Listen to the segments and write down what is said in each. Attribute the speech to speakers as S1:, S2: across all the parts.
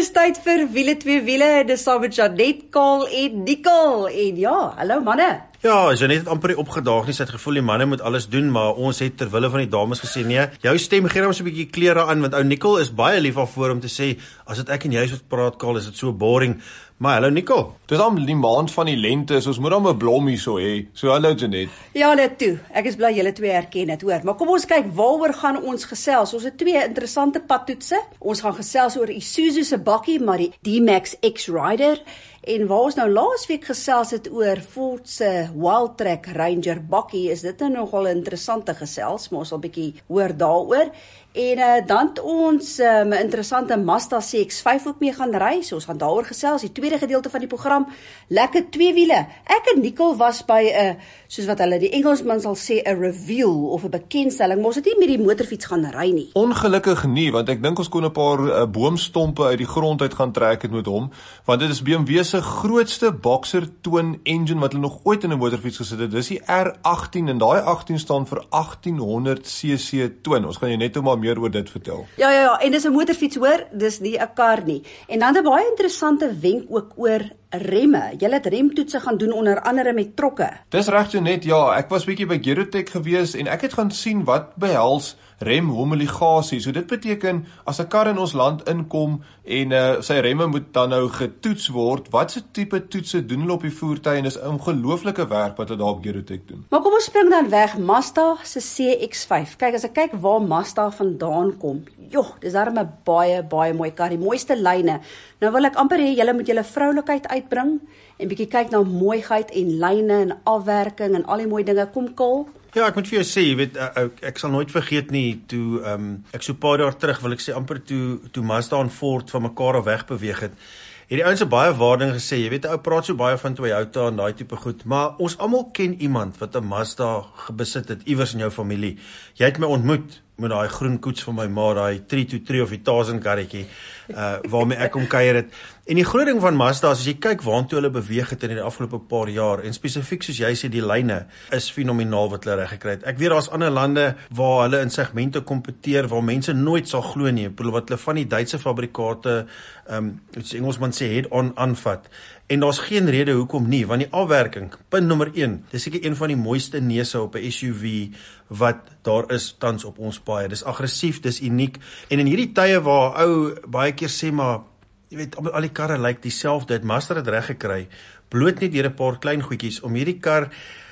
S1: Dis tyd vir wiele twee wiele, dis saam met Janet, Karl en Nicole. En ja, hallo manne.
S2: Ja, Janet het amper opgedaag nie, sy het gevoel die manne moet alles doen, maar ons het terwille van die dames gesê, nee, jou stem gee ons 'n bietjie klere aan, want ou Nicole is baie lief daarvoor om te sê, as dit ek en jy moet praat, Karl, is dit so boring. Maar hallo Nicole.
S3: Dis dan die maand van die lente, so ons moet dan 'n blom hier so hê. So hallo Janet.
S1: Ja, net toe. Ek is bly julle twee herken dit, hoor. Maar kom ons kyk, waaroor gaan ons gesels? Ons het twee interessante padtoetse. Ons gaan gesels oor Isuzu se bakkie, maar die D-Max X-Rider. En waar ons nou laasweek gesels het oor Ford se Wildtrak Ranger bakkie, is dit nou nogal 'n interessante gesels, maar ons sal 'n bietjie hoor daaroor. En dan het ons 'n interessante Mazda CX-5 ook mee gaan ry, so ons gaan daaroor gesels, die tweede gedeelte van die program. Lekker twee wiele. Ek en Nicole was by 'n, soos wat hulle die Engelsman sal sê, 'n reveal of 'n bekendstelling, maar ons het nie met die motorfiets gaan ry nie.
S3: Ongelukkig nie, want ek dink ons kon 'n paar boomstompe uit die grond uit gaan trek het met hom, want dit is BMW se grootste boxer twin engine wat hulle nog ooit in 'n motorfiets gesit het. Dis die R18 en daai 18 staan vir 1800 cc twin. Ons gaan jou net maar meer oor dit vertel.
S1: Ja, en dis 'n motorfiets, hoor, dis nie 'n kar nie. En dan 'n baie interessante wenk ook oor remme. Julle het remtoetse gaan doen onder andere met trokke.
S3: Dis reg Janet, ja, ek was bietjie by Gerotech gewees en ek het gaan sien wat behels remhomologasie. So dit beteken as 'n kar in ons land inkom en sy remme moet dan nou getoets word, wat se tipe toetse doen hulle op die voertuig, en dis 'n ongelooflike werk wat hulle daar op Gerotech doen.
S1: Maar kom ons spring dan weg, Mazda se CX-5. Kyk, as ek kyk waar Mazda vandaan kom, joh, dis darem 'n baie mooi kar, die mooiste lyne. Nou wil ek amper hê julle moet julle vroulikheid uitbring en bietjie kyk na mooiheid en lyne en afwerking en al die mooi dinge. Kom Karl.
S2: Ja, ek moet vir jou sê, jy weet, ek sal nooit vergeet nie, toe, ek so 'n paar jaar terug, wil ek sê, amper toe Mazda en Ford van mekaar af wegbeweeg het, die ouens het baie waarding gesê, jy weet, ou praat so baie van Toyota en daai tipe goed, maar ons almal ken iemand wat 'n Mazda besit het, iewers in jou familie. Jy het my ontmoet met daai groen koets van my ma, daai 323 of die Tarzan karretjie, waarmee ek kom kuier het. En die groot ding van Mazda, as jy kyk waantoe hulle beweeg het in die afgelope paar jaar, en spesifiek soos jy sê, die lyne is fenomenaal wat hulle reg gekry het. Ek weet daar's ander lande waar hulle in segmente kompeteer, waar mense nooit sal glo nie, wat hulle van die Duitse fabrikate, soos Engelsman sê, head-on aanvat. En daar's geen rede hoekom nie, want die afwerking, punt nommer 1, dis seker een van die mooiste neuse op 'n SUV wat daar is tans op ons paaie. Dis aggressief, dis uniek, en in hierdie tye waar ou baie keer sê, maar jy weet, al die karre lyk dieselfde, het Mazda dit reg gekry, bloot net deur 'n paar klein goedjies, om hierdie kar,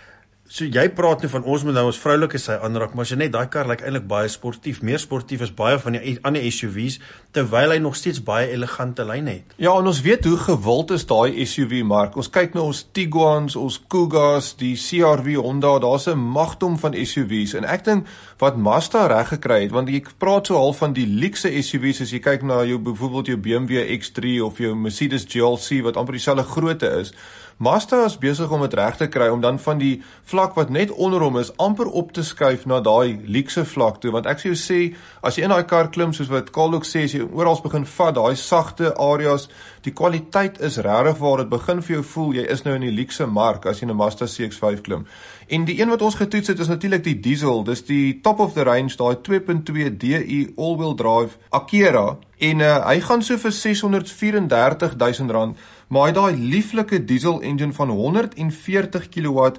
S2: so jy praat nou van ons moet nou ons vroulike sy aanraak, maar as jy net, daai kar lyk eintlik baie sportief, meer sportief as baie van die ander SUV's, terwyl hy nog steeds baie elegante lyne het.
S3: Ja, en ons weet hoe gewild is daai SUV-mark. Ons kyk na ons Tiguans, ons Kugas, die CR-V Honda, daar's 'n magdom van SUV's, en ek dink wat Mazda reg gekry het, want jy praat so half van die luxe SUV's, as jy kyk na jou, byvoorbeeld jou BMW X3 of jou Mercedes GLC, wat amper dieselfde grootte is. Mazda is besig om dit reg te kry, om dan van die vlak wat net onder hom is, amper op te skuif na daai luxe vlak toe, want ek sê jou sê, as jy in daai kar klim, soos wat Karl ook sê, as jy oral begin vat, daai sagte areas, die kwaliteit is regtig waar, dit begin vir jou voel, jy is nou in die luxe mark, as jy in 'n Mazda CX-5 klim. En die een wat ons getoets het, is natuurlik die diesel, dis die top of the range, daai 2.2 DI all-wheel drive Akera, en hy gaan so vir R634.000, maar hy daai lieflike diesel engine van 140 kW,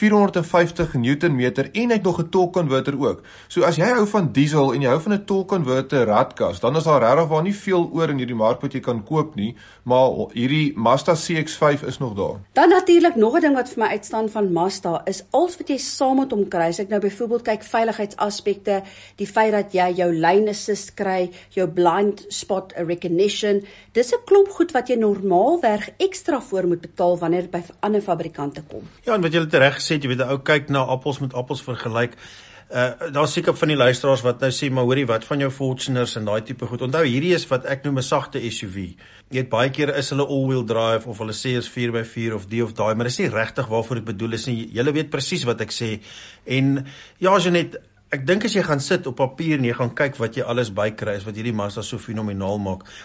S3: 450 Nm, en hy het nog 'n torque converter ook. So as jy hou van diesel en jy hou van 'n torque converter radkas, dan is daar regtig waar nie veel oor in hierdie mark wat jy kan koop nie, maar hierdie Mazda CX-5 is nog daar.
S1: Dan natuurlik nog 'n ding wat vir my uitstaan van Mazda is alles wat jy saam met hom kry. As ek nou byvoorbeeld kyk veiligheidsaspekte, die feit dat jy jou lane assist kry, jou blind spot recognition, dis 'n klomp goed wat jy normaalweg ekstra voor moet betaal wanneer dit by ander fabrikante kom.
S2: Ja, en wat jy reg gesê het, jy weet, ou kyk na appels met appels vergelyk. Daar's seker van die luisteraars wat nou sê, maar hoorie, wat van jou Fortuners en daai tipe goed. Onthou, hierdie is wat ek noem 'n sagte SUV. Jy weet, baie keer is hulle all-wheel drive, of hulle sê is 4x4 of die of daai, maar dis nie regtig waarvoor dit bedoel is nie. Julle weet presies wat ek sê. En ja, Janet, ek dink as jy gaan sit op papier en jy gaan kyk wat jy alles bykry, is wat hierdie Mazda so fenomenaal maak.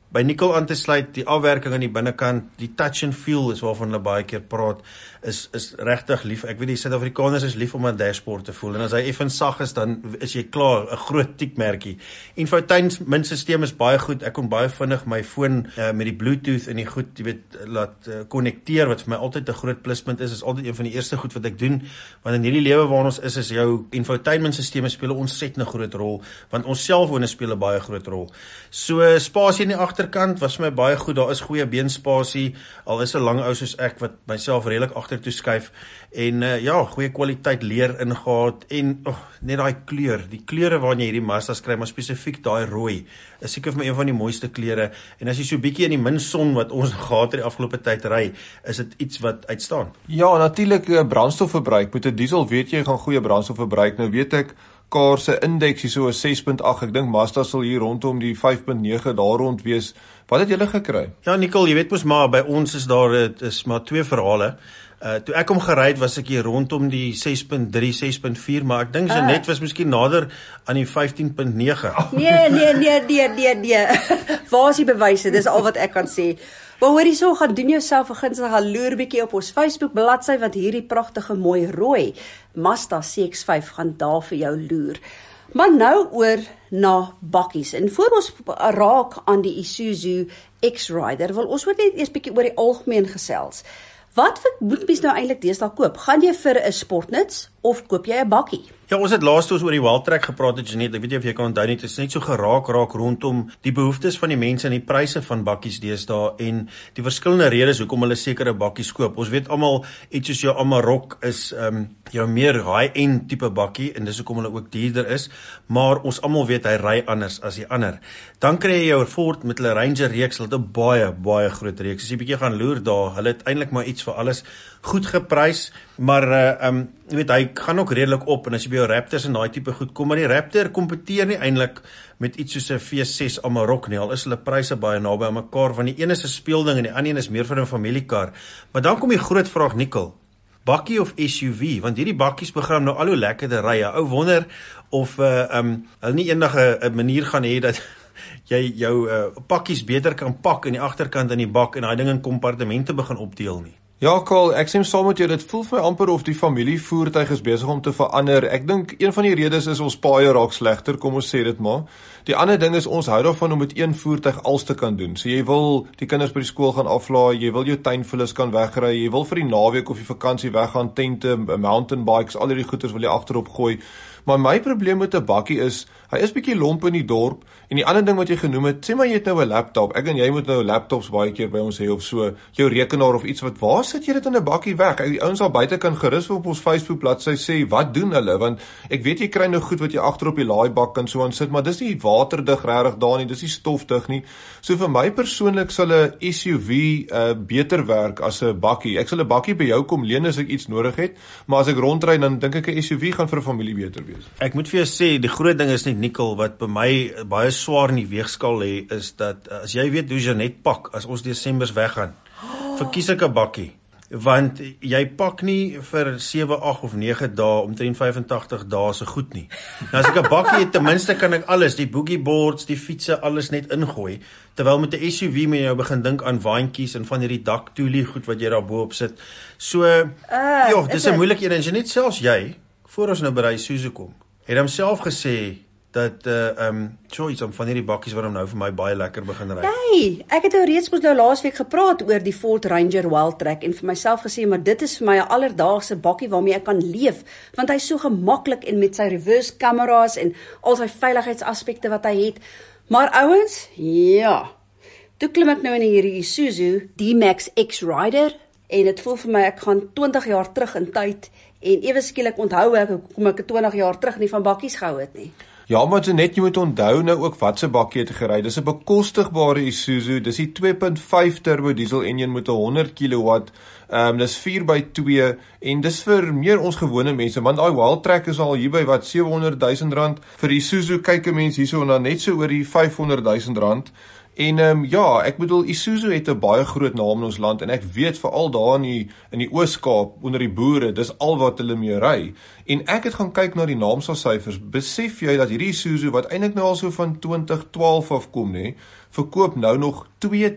S2: by Nicole aan te sluit, die afwerking aan die binnekant, die touch and feel is waarvan hulle baie keer praat, is regtig lief. Ek weet die Suid-Afrikaners is lief om 'n dashboard te voel, en as hy effens sag is, dan is jy klaar, 'n groot tikmerkie. Infotainment-stelsel is baie goed, ek kon baie vinnig my foon met die Bluetooth en die goed, jy weet, laat konnekteer, wat vir my altyd 'n groot pluspunt is altyd een van die eerste goed wat ek doen, want in hierdie lewe waar ons is jou infotainment-stelsel speel 'n ontsettende groot rol, want ons selfone speel 'n baie groot rol. So, spasie in die agterkant was vir my baie goed, daar is goeie beenspasie, al is 'n lang ou soos ek, wat myself redelik agtertoe skuif, en goeie kwaliteit leer ingehaat, en net daai kleur, die kleure waarin jy hierdie Mazdas kry, maar spesifiek daai rooi, is seker vir my een van die mooiste kleure, en as jy so bietjie in die min son wat ons gehad het die afgelope tyd ry, is dit iets wat uitstaan.
S3: Ja, natuurlik brandstofverbruik, met 'n diesel weet jy gaan goeie brandstofverbruik, nou weet ek, Car se indeks hier so 6.8, ek dink Mazda sal hier rondom die 5.9 daar rond wees. Wat het julle gekry?
S2: Ja, Nicole, jy weet mos maar, by ons is daar, is maar 2 verhale. Toe ek hom gery het, was ek hier rondom die 6.3, 6.4, maar ek dink Jeanette was miskien nader aan die 15.9.
S1: Nee. Waar is die bewyse? Dis al wat ek kan sê. Maar hoor hierso, gaan doen jouself 'n guns en gaan loer bietjie op ons Facebook bladsy, want hierdie pragtige mooi rooi Mazda CX-5 gaan daar vir jou loer. Maar nou oor na bakkies. En voor ons raak aan die Isuzu X-Rider, wil ons ook net eers bietjie oor die algemeen gesels. Wat moet mens nou eintlik deesdae koop? Gaan jy vir 'n sportnuts of koop jy 'n bakkie?
S2: Ja, ons het laas oor die Wildtrak gepraat het, Jeanette, ek weet nie of jy kan onthou nie, dit is net so geraak rondom die behoeftes van die mense en die pryse van bakkies deesdae en die verskillende redes hoekom hulle sekere bakkies koop. Ons weet almal iets soos jou Amarok is jou meer high-end tipe bakkie en dis hoekom hulle ook duurder is, maar ons almal weet hy ry anders as die ander. Dan kry jy jou Ford met hulle Ranger reeks, hulle het 'n baie groot reeks. As jy bietjie gaan loer daar, hulle het eintlik maar iets vir alles goed geprys, maar jy weet, hy gaan ook redelik op, en as jy by jou Raptors en daai tipe goed kom, maar die Raptor kompeteer nie eintlik met iets soos 'n V6 Amarok nie, al is hulle pryse baie naby aan mekaar, want die een is 'n speelding en die ander een is meer vir 'n familiekar. Maar dan kom die groot vraag, Nicole, bakkie of SUV, want hierdie bakkies begin nou al hoe lekkerder ry. Ou wonder of hulle nie eendag 'n manier gaan hê dat jy jou pakkies beter kan pak in die agterkant in die bak en daai ding in kompartemente begin opdeel nie.
S3: Ja, Karl, ek sê saam met jou, dit voel vir my amper of die familievoertuig is besig om te verander. Ek dink een van die redes is ons paaie raak slegter, kom ons sê dit maar. Die ander ding is ons hou daarvan om met een voertuig alles te kan doen. So jy wil die kinders by die skool gaan aflaai, jy wil jou tuinvullis kan wegry, jy wil vir die naweek of die vakansie weggaan, tente, mountain bikes, al hierdie goeders wil jy agterop gooi. Maar my probleem met 'n bakkie is, hy is bietjie lomp in die dorp, en die ander ding wat jy genoem het, sê maar jy het nou 'n laptop, ek en jy moet nou laptops baie keer by ons hê, of so, jou rekenaar of iets wat, waar sit jy dit in 'n bakkie weg? Die ouens al buite kan gerus op ons Facebook bladsy sê, wat doen hulle? Want ek weet jy kry nou goed wat jy agter op die laaibak kan so aan sit, maar dis nie waterdig regtig daar nie, dis nie stofdig nie. So vir my persoonlik sal 'n SUV beter werk as 'n bakkie. Ek sal 'n bakkie by jou kom leen as ek iets nodig het, maar as ek rondry, dan dink ek 'n SUV gaan vir 'n familie beter wees.
S2: Ek moet vir jou sê, die groot ding is net, Nicole, wat by my baie swaar in die weegskaal lê, is dat as jy weet hoe Jeanette pak, as ons Desembers weggaan, verkies ek 'n bakkie. Want jy pak nie vir 7, 8 of 9 dae, omtrent 85 dae se goed nie. Nou as ek 'n bakkie het, ten minste kan ek alles, die boogie boards, die fietsse, alles net ingooi. Terwyl met 'n SUV moet jy nou begin dink aan waantjies en van hierdie daktoelie goed wat jy daar bo op sit. So, dis 'n moeilike een, en Jeanette, selfs jy, voor ons nou by die Isuzu kom, het homself gesê dat iets van hierdie bakkies wat hom nou vir my baie lekker begin ry.
S1: Nee, ek het nou reeds met nou laasweek gepraat oor die Ford Ranger Wildtrak en vir myself gesê, maar dit is vir my 'n alledaagse bakkie waarmee ek kan leef, want hy is so gemaklik en met sy reverse kameras en al sy veiligheidsaspekte wat hy het. Maar ouens, ja, toe klim ek nou in hierdie Isuzu D-Max X-Rider en dit voel vir my ek gaan 20 jaar terug in tyd en ewe skielik onthou ek hoekom ek 20 jaar terug nie van bakkies gehou het nie.
S3: Ja, maar Jeanette, jy moet onthou nou ook wat se bakkie het gery. Dis 'n bekostigbare Isuzu. Dis die 2.5 turbo diesel enjin met 100 kW. Dis 4x2 en dis vir meer ons gewone mense, want daai Wildtrak is al hier by wat R700 000. Vir die Isuzu kyk 'n mens hierso na net so oor die R500 000. En ek bedoel, Isuzu het 'n baie groot naam in ons land en ek weet veral daar in die Oos-Kaap onder die boere, dis al wat hulle mee ry. En ek het gaan kyk na die naamsaalsyfers. Besef jy dat hierdie Isuzu wat eintlik nou al so van 2012 afkom, nê, verkoop nou nog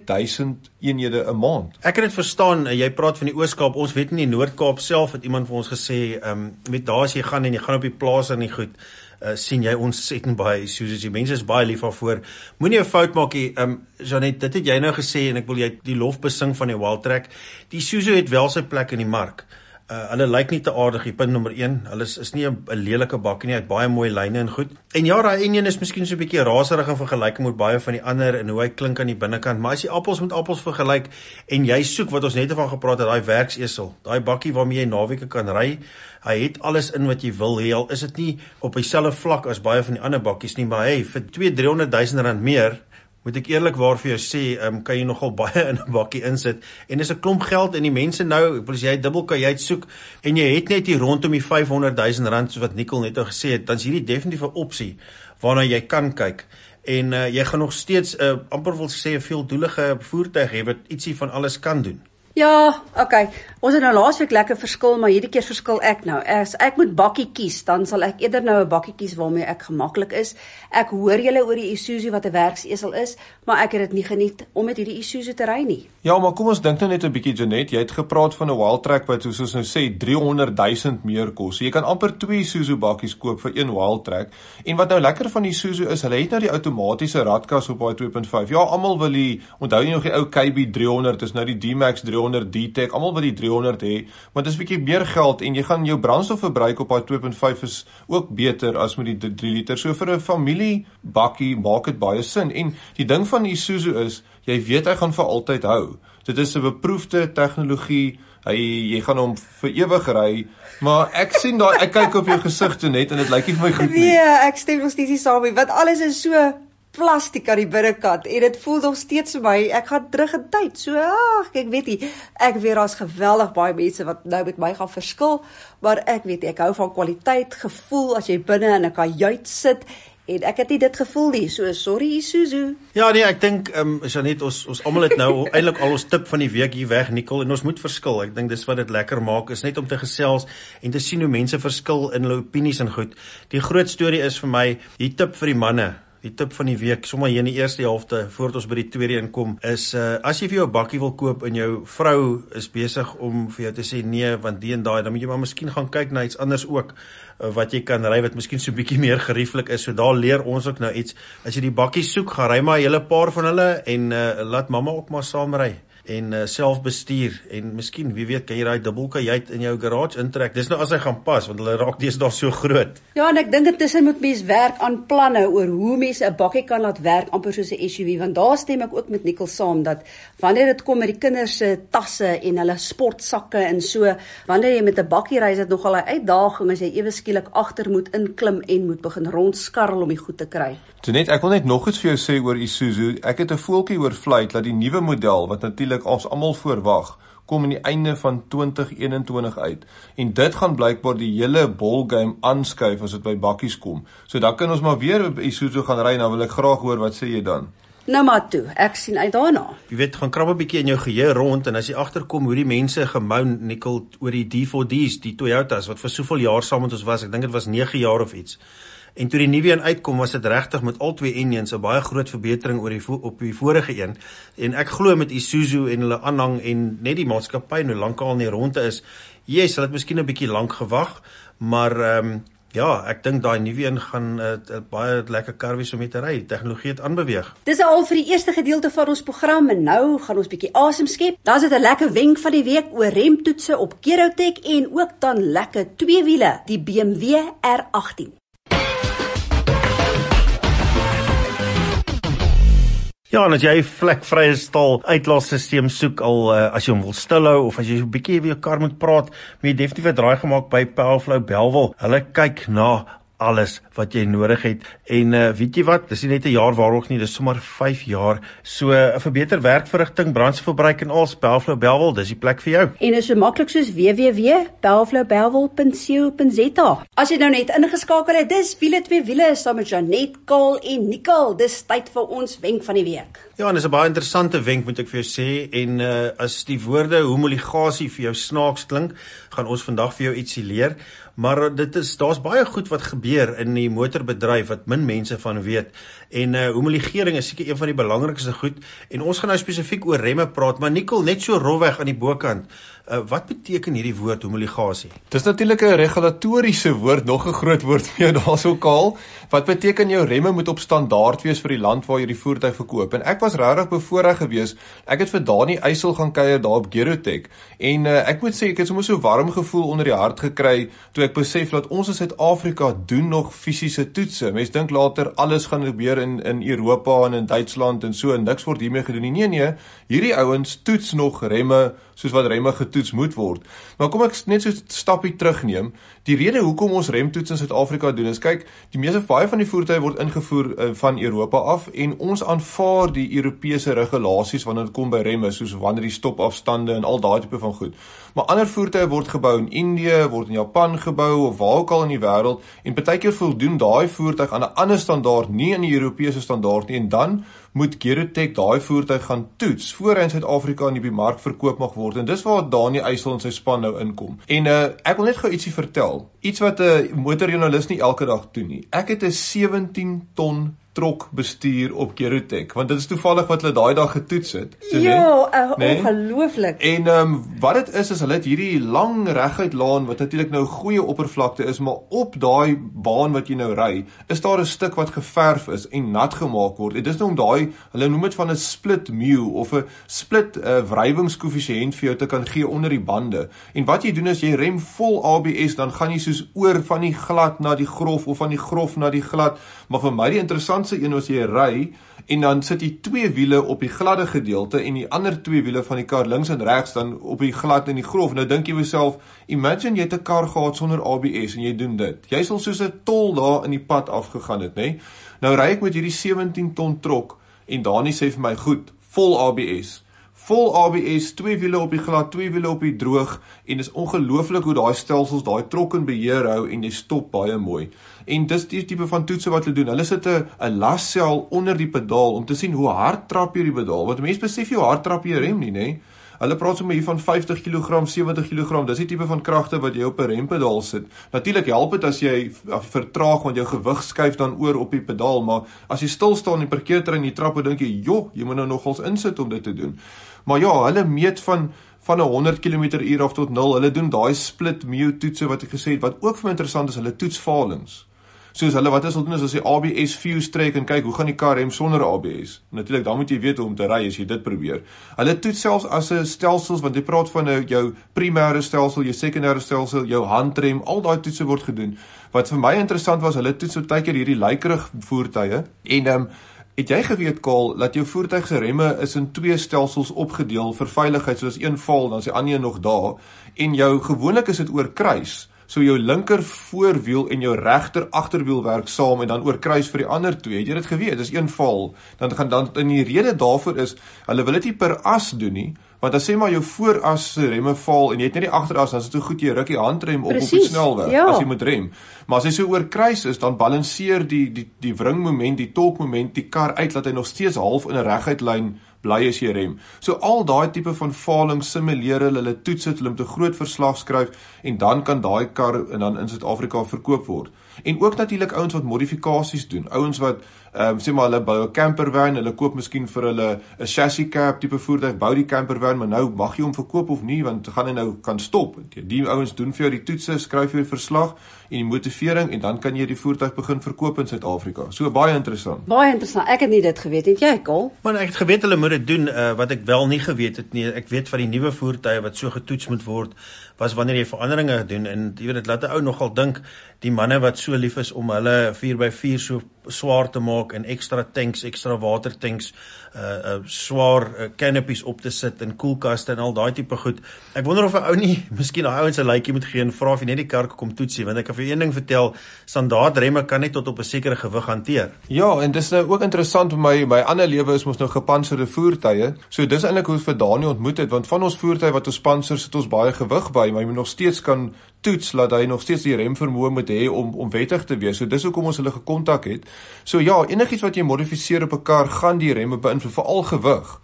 S3: 2000 eenhede 'n maand.
S2: Ek kan dit verstaan, jy praat van die Oos-Kaap, ons weet nie, Noord-Kaap self het iemand vir ons gesê, met daar as jy gaan en jy gaan op die plaas en nie goed, sien jy ontsettend baie Isuzus, die mense is baie lief daarvoor. Moenie 'n fout maak nie, Janet, dit het jy nou gesê en ek wil jy die lof besing van die Wildtrak. Die Isuzu het wel sy plek in die mark. Hulle lyk nie te aardig, die punt nommer 1. Hulle is nie 'n lelike bakkie nie, hy het baie mooi lyne en goed. En ja, daai enjin is miskien so 'n bietjie raserig in vergelyking met baie van die ander en hoe hy klink aan die binnekant, maar as jy appels met appels vergelyk en jy soek wat ons net van gepraat het, daai werksesel, daai bakkie waarmee jy naweke kan ry, hy het alles in wat jy wil hê. Al is dit nie op dieselfde vlak as baie van die ander bakkies nie, maar hey, vir 200.000-300.000 rand meer, moet ek eerlikwaar vir jou sê, kan jy nogal baie in 'n bakkie insit, en is 'n klomp geld, en die mense nou, as jy dubbel kan jy soek, en jy het net hier rondom die 500.000 rand, soos wat Nicole net al gesê het, dan is hierdie definitief 'n opsie, waarna jy kan kyk, en jy gaan nog steeds, amper wil sê, 'n veeldoelige voertuig hê, wat ietsie van alles kan doen.
S1: Ja, okay. Ons het nou laasweek lekker verskil, maar hierdie keer verskil ek nou. As ek moet bakkie kies, dan sal ek eerder nou 'n bakkie kies waarmee ek gemaklik is. Ek hoor julle oor die Isuzu wat 'n werksesel is, maar ek het dit nie geniet om met hierdie Isuzu te ry nie.
S3: Ja, maar kom ons dink nou net 'n bietjie, Janet, jy het gepraat van 'n Wildtrak wat soos ons nou sê 300.000 meer kos. So jy kan amper 2 Isuzu bakkies koop vir een Wildtrak. En wat nou lekker van die Isuzu is, hulle het nou die outomatiese radkas op daai 2.5. Ja, almal wil die, onthou jy nog die ou KB 300, dis nou die D-Max 300 D-Tech, almal wil die 300 hê, maar dit is 'n bietjie meer geld en jy gaan jou brandstofverbruik op daai 2.5 is ook beter as met die 3 liter. So vir 'n familiebakkie maak dit baie sin. En die ding van Isuzu is, jy weet hy gaan vir altyd hou. Dit is 'n beproefde tegnologie. Jy gaan hom vir ewig ry, maar ek sien daai, ek kyk op jou gesig toe net en dit lyk nie vir my goed nie.
S1: Nee, ek stem nog steeds nie saam nie, want alles is so plastiek aan die binnekant en dit voel nog steeds vir my, ek gaan terug in tyd, so ek weet nie, ek weet daar's geweldig baie mense wat nou met my gaan verskil, maar ek weet nie, ek hou van kwaliteit, gevoel as jy binne in 'n kajuit sit, en ek het nie dit gevoel nie, so sorry Isuzu.
S2: Ja nee, ek dink, Janet, ons almal het nou eintlik al ons tip van die week hier weg, Nicole, en ons moet verskil, ek dink dis wat dit lekker maak, is net om te gesels en te sien hoe mense verskil in hulle opinies en goed. Die groot storie is vir my, die tip vir die manne, die tip van die week, sommer hier in die eerste helfte, voordat ons by die tweede inkom, is, as jy vir jou bakkie wil koop en jou vrou is besig om vir jou te sê nee, want die en daai, dan moet jy maar miskien gaan kyk na iets anders ook, wat jy kan ry, wat miskien so bietjie meer gerieflik is, so daar leer ons ook nou iets. As jy die bakkie soek, gaan ry maar 'n hele paar van hulle, en laat mamma ook maar saam ry, en self bestuur, en miskien, wie weet, kan jy daai dubbelkajuit in jou garage intrek, dis nou as hy gaan pas, want hulle raak deesdae so groot.
S1: Ja, en ek dink intussen moet mens werk aan planne oor hoe mense 'n bakkie kan laat werk, amper soos 'n SUV, want daar stem ek ook met Nicole saam, dat wanneer dit kom met die kinders se tasse en hulle sportsakke en so, wanneer jy met 'n bakkie ry, is dit nogal 'n uitdaging as jy ewe skielik agter moet inklim en moet begin rondskarrel om die goed te kry.
S3: Janet, ek wil net nog iets vir jou sê oor Isuzu. Ek het 'n voeltjie oor fluit dat die nuwe model, wat natuurlik ons almal voorwag, kom in die einde van 2021 uit. En dit gaan blykbaar die hele ballgame aanskuif as dit by bakkies kom. So dan kan ons maar weer op Isuzu gaan ry, nou wil ek graag hoor, wat sê jy dan?
S1: Nou maar toe, ek sien uit daarna.
S2: Jy weet, gaan krab 'n bietjie in jou geheue rond, en as jy agterkom hoe die mense gemoun, Nicole, oor die D4D's, die Toyotas, wat vir soveel jaar saam met ons was, ek dink dit was 9 jaar of iets. En toe die nuwe een uitkom, was dit regtig met al twee enjins 'n baie groot verbetering op die vorige een. En ek glo met Isuzu en hulle aanhang en net die maatskappy nou lankal in die ronde is, yes, hulle het miskien 'n bietjie lank gewag, maar ja, ek dink daai nuwe een gaan baie lekker kar wees om mee te ry. Die tegnologie het aanbeweeg.
S1: Dis al vir die eerste gedeelte van ons program, en nou gaan ons bietjie asem skep. Dan is dit 'n lekker wenk van die week oor remtoetse op Kerotech en ook dan lekker twee wiele, die BMW R18.
S2: Ja, en as jy 'n vlekvrye stal uitlaatstelsel soek, al as jy hom wil stilhou, of as jy 'n bietjie oor jou kar moet praat, moet jy definitief 'n draai gemaak by Powerflow Bellville. Hulle kyk na alles wat jy nodig het, en weet jy wat, dis nie net 'n jaar waarog nie, dis sommer 5 jaar, so vir beter werkverrigting, brandstofverbruik en alles, Powerflow Bellville, dis die plek vir jou.
S1: En is so maklik soos www.powerflowbellville.co.za. As jy nou net ingeskakel het, dis Wiele twee wiele, saam met Janet, Kaal en Nicole, dis tyd vir ons wenk van die week.
S2: Ja, en dis 'n baie interessante wenk, moet ek vir jou sê, en as die woorde homologasie vir jou snaaks klink, gaan ons vandag vir jou ietsie leer, Maar daar's baie goed wat gebeur in die motorbedryf wat min mense van weet. En homiligering is seker een van die belangrikste goed. En ons gaan nou spesifiek oor remme praat, maar Nicole, net so rofweg aan die bokant. Wat beteken hierdie woord homologasie?
S3: Dis natuurlik 'n regulatoriese woord, nog 'n groot woord vir jou daarso Kaal. Wat beteken jou remme moet op standaard wees vir die land waar jy die voertuig verkoop. En ek was regtig bevoorreg geweest. Ek het vir Dani Eysel gaan kuier daar op Gerotech. En ek moet sê ek het sommer so warm gevoel onder die hart gekry toe ek besef dat ons in Suid-Afrika doen nog fisiese toetse. Mense dink later alles gaan gebeur in Europa en in Duitsland en so en niks word hiermee gedoen nie. Nee, hierdie ouens toets nog remme soos wat remme getoets moet word. Maar kom ek net so 'n stapie terugneem. Die rede hoekom ons remtoets in Suid-Afrika doen is, kyk, baie van die voertuie word ingevoer van Europa af en ons aanvaar die Europese regulasies wanneer dit kom by remme, soos wanneer die stopafstande en al daai tipe van goed. Maar ander voertuie word gebou in Indië, word in Japan gebou of waar ook al in die wêreld en partykeer voldoen daai voertuig aan 'n ander standaard, nie aan die Europese standaard nie en dan moet Gerotech daai voertuig gaan toets voor hy in Suid-Afrika in die mark verkoop mag word. En dis waar Dani Eysel en sy span nou inkom. En ek wil net gou ietsie vertel. Iets wat 'n motorjoernalis nie elke dag doen nie. Ek het 'n 17 ton trok bestuur op Gerotech, want dit is toevallig wat hulle daai dag getoets het.
S1: Ja, ongelooflik.
S3: En wat dit is hulle het hierdie lang reguit laan wat natuurlik nou goeie oppervlakte is, maar op daai baan wat jy nou ry, is daar 'n stuk wat geverf is en nat gemaak word. En dis nou om daai, hulle noem dit van 'n split mu of 'n split wrywingskoëffisiënt vir jou te kan gee onder die bande. En wat jy doen is jy rem vol ABS, dan gaan jy soos oor van die glad na die grof of van die grof na die glad. Maar vir my die interessantste een was jy ry en dan sit jy 2 wiele op die gladde gedeelte en die ander 2 wiele van die kar links en regs dan op die glad en die grof. Nou dink jy jouself, imagine jy het 'n kar gehad sonder ABS en jy doen dit. Jy sal soos 'n tol daar in die pad afgegaan het, nê? Nou ry ek met hierdie 17 ton trok en Dani sê vir my, goed, vol ABS. Vol ABS, 2 wiele op die glad, 2 wiele op die droog en dis ongelooflik hoe daai stelsels daai trok in beheer hou en jy stop baie mooi. En dis die tipe van toetse wat hulle doen. Hulle sit 'n lassel onder die pedaal om te sien hoe hard trap jy die pedaal. Want mense besef jy hoe hard trap jy rem nie, nê? Hulle praat sommer hier van 50 kg, 70 kg. Dis die tipe van kragte wat jy op 'n rempedaal sit. Natuurlik help dit as jy vertraag want jou gewig skuif dan oor op die pedaal, maar as jy stil staan in die parkeerterrein en jy trap, dink jy, "Joh, jy moet nou nogals insit om dit te doen." Maar ja, hulle meet van 100 km/h af tot 0. Hulle doen daai split mu toetse wat ek gesê het, wat ook vir my interessant is, hulle toets falings. Soos hulle wat hulle doen is as jy ABS fuse trek en kyk hoe gaan die kar rem sonder ABS. Natuurlik dan moet jy weet hoe om te ry as jy dit probeer. Hulle toets selfs as 'n stelsels want jy praat van jou primêre stelsel, jou sekondêre stelsel, jou handrem, al daai toetse word gedoen. Wat vir my interessant was, hulle toets baie keer hierdie lykerig voertuie en het jy geweet, Kaal, dat jou voertuig se remme is in 2 stelsels opgedeel vir veiligheid, soos een val, dan is die ander een nog daar, en jou gewoonlik is dit oor kruis, so jou linker voorwiel en jou regter agterwiel werk saam en dan oor kruis vir die ander 2, het jy dit geweet, dis een val, dan in die rede daarvoor is, hulle wil dit nie per as doen nie, want as sê maar jou vooras se remme val en jy het net die agteras, dan is dit so goed jy ruk die handrem op die snelweg, as jy moet rem. Maar as hy so oor kruis is, dan balanseer die wringmoment, die torkmoment, die kar uit, dat hy nog steeds half in 'n reguit lyn bly as jy rem. So al daai tipe van faling simuleer hulle toets dit, hulle moet 'n groot verslag skryf en dan kan daai kar en dan in Suid-Afrika verkoop word. En ook natuurlik ouens wat modifikasies doen, ouens wat sê maar hulle bou 'n campervan, hulle koop miskien vir hulle 'n chassis cab tipe voertuig, bou die campervan, maar nou mag jy hom verkoop of nie, want gaan hy nou kan stop. Die ouens doen vir jou die toetse, skryf jou die verslag en die motivering en dan kan jy die voertuig begin verkoop in Suid-Afrika. So baie interessant.
S1: Baie interessant. Ek het nie dit geweet het jy, Kaal?
S2: Maar ek het geweet hulle moet dit doen, wat ek wel nie geweet het nie. Ek weet van die nuwe voertuie wat so getoets moet word, was wanneer jy veranderinge doen en jy weet dit laat 'n ou nogal dink die manne wat so lief is om hulle 4x4 so swaar te maak en ekstra tanks, ekstra watertanks, swaar canopies op te sit en koelkaste en al daai tipe goed. Ek wonder of 'n ou nie miskien daai ouens 'n lykie moet gee en vra of jy net die kar kom toetsie, want ek kan vir een ding vertel, standaard remme kan net tot op 'n sekere gewig hanteer.
S3: Ja, en dis nou ook interessant vir my ander lewe is mos nou gepantserde voertuie. So dis eintlik hoe ons vir Dani ontmoet het, want van ons voertuie wat ons panser sit ons baie gewig by, maar jy moet nog steeds kan toets, laat hy nog steeds die remvermoë moet hê om wettig te wees. So dis hoekom ons hulle gekontak het. So ja, enigiets wat jy modifiseer op 'n kar gaan die remme beïnvloed, veral gewig.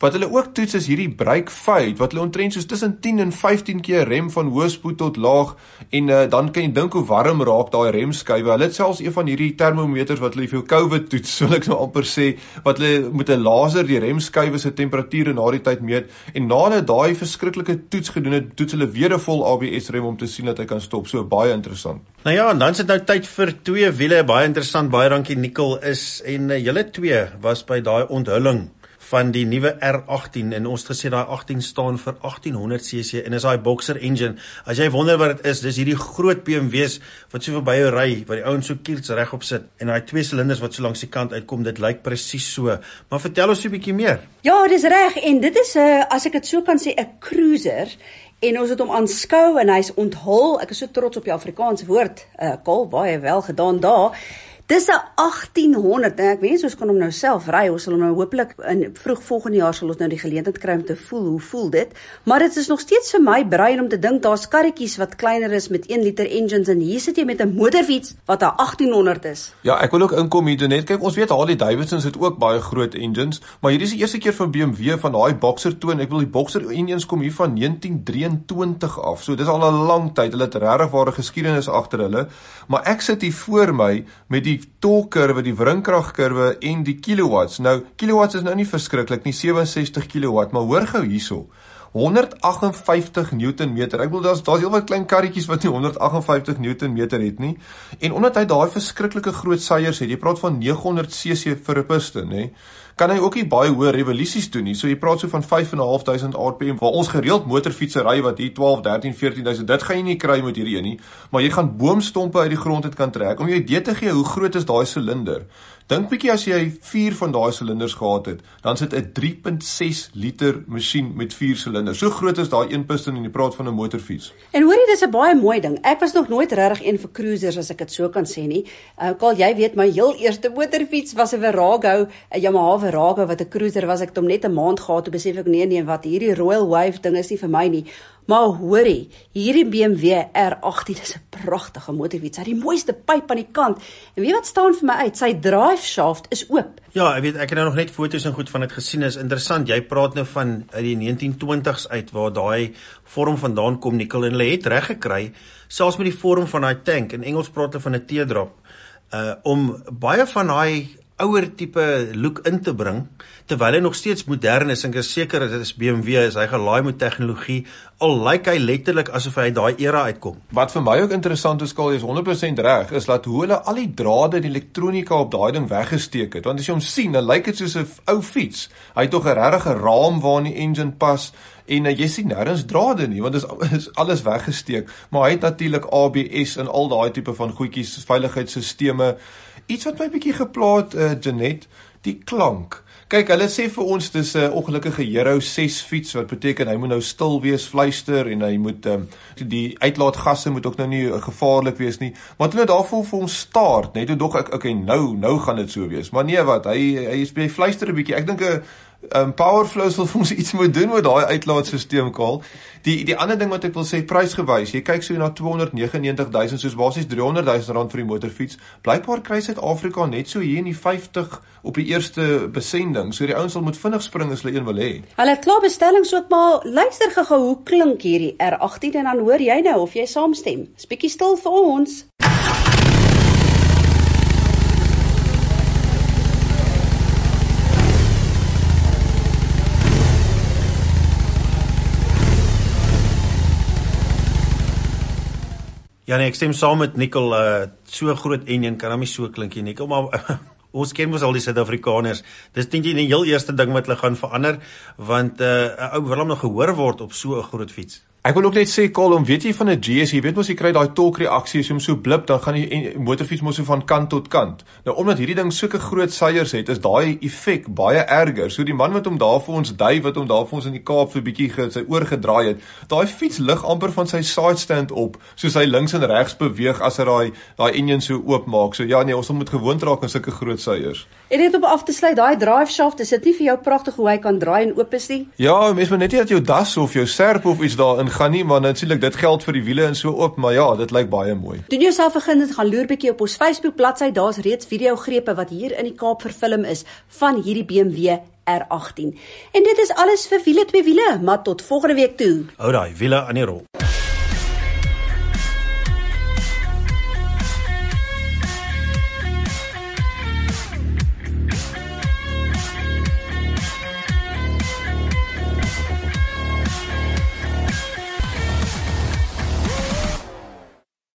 S3: Wat hulle ook toets is hierdie brake fade, wat hulle omtrent soos tussen 10 en 15 keer rem van hoëspoed tot laag, en dan kan jy dink hoe warm raak daai remskywe. Hulle het selfs een van hierdie termometers wat hulle vir jou COVID toets, wil ek nou amper sê, wat hulle met 'n laser die remskywe se temperature na die tyd meet, en na hulle daai verskriklike toets gedoen het, toets hulle weer 'n vol ABS rem om te sien dat hy kan stop. So baie interessant.
S2: Nou ja, en dan is dit nou tyd vir 2 wiele, baie interessant, baie dankie Nicole en julle 2 was by daai onthulling van die nuwe R18 en ons het gesê daai 18 staan vir 1800cc en is daai boxer engine. As jy wonder wat dit is, dis hierdie groot BMW's wat so verby jou ry, wat die ouens so kiels regop sit en daai 2 silinders wat so langs die kant uitkom, dit lyk presies so. Maar vertel ons so 'n bietjie meer.
S1: Ja, dis reg en dit is as ek dit so kan sê 'n cruiser. En ons het hom aanskou en hy's onthul. Ek is so trots op die Afrikaanse woord. Kol, baie wel gedaan daar. Dis 'n 1800, en ek wens ons kan hom nou self ry. Ons sal hom nou hopelik in vroeg volgende jaar sal ons nou die geleentheid kry om te voel hoe voel dit. Maar dit is nog steeds vir my brein om te dink daar's karretjies wat kleiner is met 1 liter engines en hier sit jy met 'n motorfiets wat 'n 1800 is.
S3: Ja, ek wil ook inkom hier net. Kyk, ons weet Harley Davidsons het ook baie groot engines, maar hierdie is die eerste keer van BMW van daai Boxer toon. Ek wil die Boxer engines kom hier van 1923 af. So dis al 'n lang tyd. Hulle het regtig ware geskiedenis agter hulle. Maar ek sit hier voor my met die torque-kurwe, die wringkragkurwe en die kilowatts. Nou, kilowatts is nou nie verskriklik nie, 67 kilowatt, maar hoor gou hierso. 158 Newtonmeter. Ek bedoel daar's heel wat klein karretjies wat nie 158 Newtonmeter het nie. En omdat hy daai verskriklike groot seiers het, jy praat van 900cc vir 'n piston, nê, kan hy ook nie baie hoë revolusies doen nie. So jy praat so van 5.500 RPM, waar ons gereeld motorfietsse ry wat hier 12, 13, 14.000, dit gaan jy nie kry met hierdie een nie, maar jy gaan boomstompe uit die grond uit kan trek. Om jy idee te gee hoe groot is daai silinder. Dink bietjie as jy 4 van daai silinders gehad het, dan sit 'n 3.6 liter masjien met 4 silinders. So groot is daai een piston en jy praat van 'n motorfiets.
S1: En hoorie, dis 'n baie mooi ding. Ek was nog nooit regtig een vir cruisers as ek dit so kan sê nie. Karl, jy weet my heel eerste motorfiets was 'n Virago, 'n Yamaha Virago wat 'n cruiser was. Ek het hom net 'n maand gehad toe besef ek nee, wat hierdie Royal Wave ding is nie vir my nie. Maar hoorie, hierdie BMW R18 is 'n pragtige motorfiets. Hy het die mooiste pyp aan die kant. En weet wat staan vir my uit? Sy drive shaft is oop.
S2: Ja, ek weet, ek het nou nog net foto's en goed van dit gesien. Is interessant. Jy praat nou van uit die 1920s uit waar daai vorm vandaan kom, Nicole, en hulle het reg gekry, selfs met die vorm van daai tank. In Engels praat hulle van 'n teardrop, om baie van daai ouer tipe look in te bring, terwyl hy nog steeds modern is, en ek is seker dit is BMW, is hy gelaai met tegnologie, al lyk hy letterlik asof hy uit daai era uitkom.
S3: Wat vir my ook interessant is, Karl, is 100% reg, is dat hoe hulle al die drade en elektronika op daai ding weggesteek het, want as jy hom sien, dan lyk dit soos 'n ou fiets. Hy het tog 'n regte raam waarin die engine pas, en jy sien nêrens drade nie, want dit is alles weggesteek, maar hy het natuurlik ABS en al daai tipe van goedjies, veiligheidsstelsels. Iets wat my bietjie geplaat, Janet, die klank. Kyk, hulle sê vir ons dis 'n ongelukkige Euro 6 fiets, wat beteken hy moet nou stil wees, fluister, en hy moet die uitlaatgasse moet ook nou nie gevaarlik wees nie. Maar toe nou daarvoor vir hom staart, net toe dog ek, okay, nou gaan dit so wees. Maar nee, wat, hy fluister 'n bietjie. Ek dink 'n Powerflow sal vir ons iets moet doen met daai uitlaatstelsel, Karl. Die ander ding wat ek wil sê, prysgewys, jy kyk so na 299.000, soos basies R300.000 vir die motorfiets. Blykbaar kry Suid-Afrika net so hier in die 50 op die eerste besending. So die ouens sal moet vinnig spring as hulle een wil hê.
S1: Hulle het klaar bestellings ook, maar luister gou hoe klink hierdie R18 en dan hoor jy nou of jy saamstem. Is bietjie stil vir ons.
S2: Ja nee, ek stem saam met Nicole, so groot enjin kan hom nie so klink nie, Nicole, maar ons ken mos al die Suid-Afrikaners. Dis dink jy die heel eerste ding wat hulle gaan verander, want ou wil hom nog gehoor word op so 'n groot fiets.
S3: Ek wil ook net sê, Karl, weet jy van 'n GS, jy weet mos jy kry daai torque-reaksie, as jy hom so blip, dan gaan die motorfiets mos so van kant tot kant. Nou, omdat hierdie ding sulke groot seiers het, is daai effek baie erger. So die man wat hom daar vir ons wat hom daar vir ons in die Kaap vir bietjie sy oor gedraai het, daai fiets lig amper van sy side stand op, soos hy links en regs beweeg as hy daai engine so oop maak. So ja nee, ons moet gewoond raak aan sulke groot seiers.
S1: En net om af te sluit, daai drive shaft, is dit nie vir jou pragtig hoe hy kan draai en oop is nie?
S3: Ja, mens moet net nie dat jou das of jou serp of iets daarin gaan nie, maar natuurlik dit geld vir die wiele en so op, maar ja, dit lyk baie mooi.
S1: Doen jouself 'n guns, gaan loer bietjie op ons Facebook bladsy, daar's reeds videogrepe wat hier in die Kaap verfilm is van hierdie BMW R18. En dit is alles vir wiele twee wiele, maar tot volgende week toe.
S2: Hou daai wiele aan die rol.